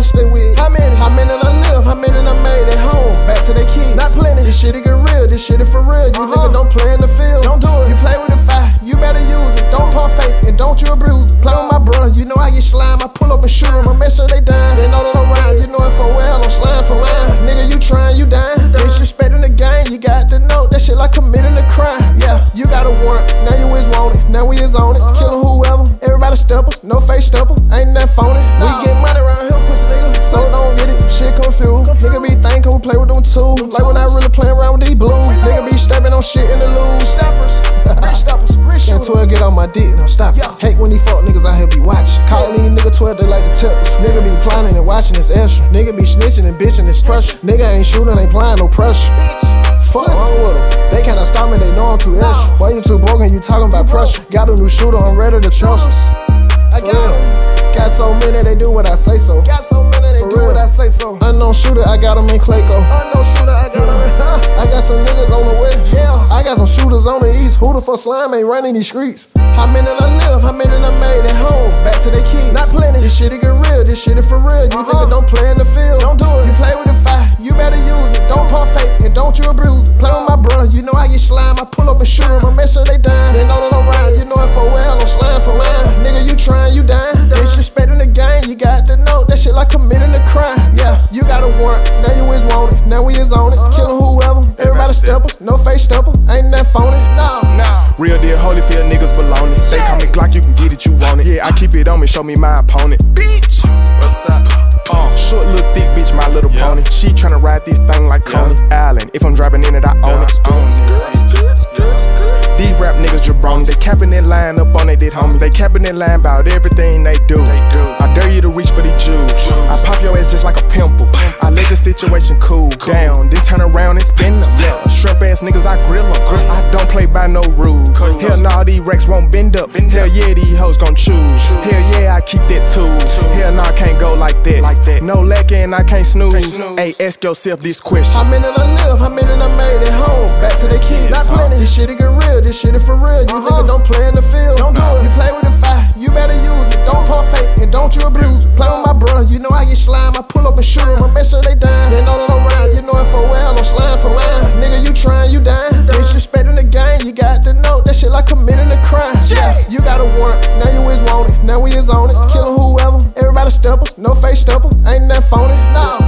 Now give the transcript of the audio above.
I stay with? How many I live, how many I made at home? Back to their kids, not plenty. This shit it get real, this shit it for real. You nigga don't play in the field, don't do it. You play with the fire, you better use it. Don't pump fake and don't you abuse it. Play with my brother, you know I get slime. I pull up and shoot them, I make sure they dying. They know that I'm around, you know it for well. I'm slime for mine. Nigga, you trying, you dying. Disrespecting the game, you got to know that shit like committing a crime. Yeah, you got a warrant, now you is want it. Now we is on it, killing whoever. Everybody stepper, no face stepper, ain't that phony. We get money around here, pussy nigga, so don't get it. Shit confused. Nigga be thinking we play with them too. Like when I really play around with these blues. Nigga be stepping on shit in the loose. Steppers, rich steppers, rich shooters. 12 get on my dick, no stop. Hate when these fuck niggas out here be watching. Calling these niggas 12, they like to tell us. Nigga be flying and watching, it's extra. Nigga be snitching and bitching, it's trust. Nigga ain't shooting, ain't playing no pressure. Fuck wrong with them. They cannot stop me, they know I'm too extra. Boy, you too broken, you talking about pressure. Got a new shooter, I'm ready to trust. I got so many, they do what I say so. Got so many, they do what I say so. Unknown shooter, I got them in Clayco. Unknown shooter, I got them. I got some niggas on the west. Yeah. I got some shooters on the east. Who the fuck slime ain't running these streets? How many I live, how many I made at home? Back to their kids, not plenty. This shit it get real, this shit it for real. You nigga don't play in the field, don't do it. You play with the fire, you better use it. Don't pump fake and don't you abuse it. Play with my brother, you know I get slime. I pull up and shoot them, I make sure they dying. They know that I'm around, you know it for well. I'm slime for mine. Nigga, you trying, you dying. Disrespecting the game, you got to know that shit like committing a crime. Yeah, you got a warrant, now you is want it. Now we is on it, killing whoever. Everybody stepper, no face stepper, ain't that phony? No. Real deal, Holyfield niggas belong it. They call me Glock, you can get it, you want it. Yeah, I keep it on me, show me my opponent. Bitch, what's up? Short little thick bitch, my little pony. She tryna ride this thing like Coney Island. If I'm driving in it, I own it. These rap niggas jabroni. They capping that line up on they dead homies. They capping that line about everything they do. I dare you to reach for these jewels. I pop your ass just like a pimple. I let the situation cool down, then turn around and spin them. Yeah, shrimp ass niggas, I grill them. I don't play by no rules. Hell nah, these racks won't bend up. Hell yeah, these hoes gon' choose. Hell yeah, I keep that tool. Hell nah, I can't go like that. No lacking, I can't snooze. Hey, ask yourself this question. How many I live, how many I made at home? Back to their kids, not plenty. This shit it get real, this shit it for real. You nigga don't play in the field, don't do it. You play with the fire, you better use it. Don't pump fake and don't you abuse it. Play with my brother, you know I get slime. I pull up and shoot them, I make sure they dying. They know that I'm around, you know it for well. I'm slime for mine. Nigga, you trying, you dying. Disrespecting the game, you got to know that shit like committing a crime. Yeah, you got a warrant, now you is want it. Now we is on it, killing whoever. Everybody stepper, no face stepper, ain't that phony? No.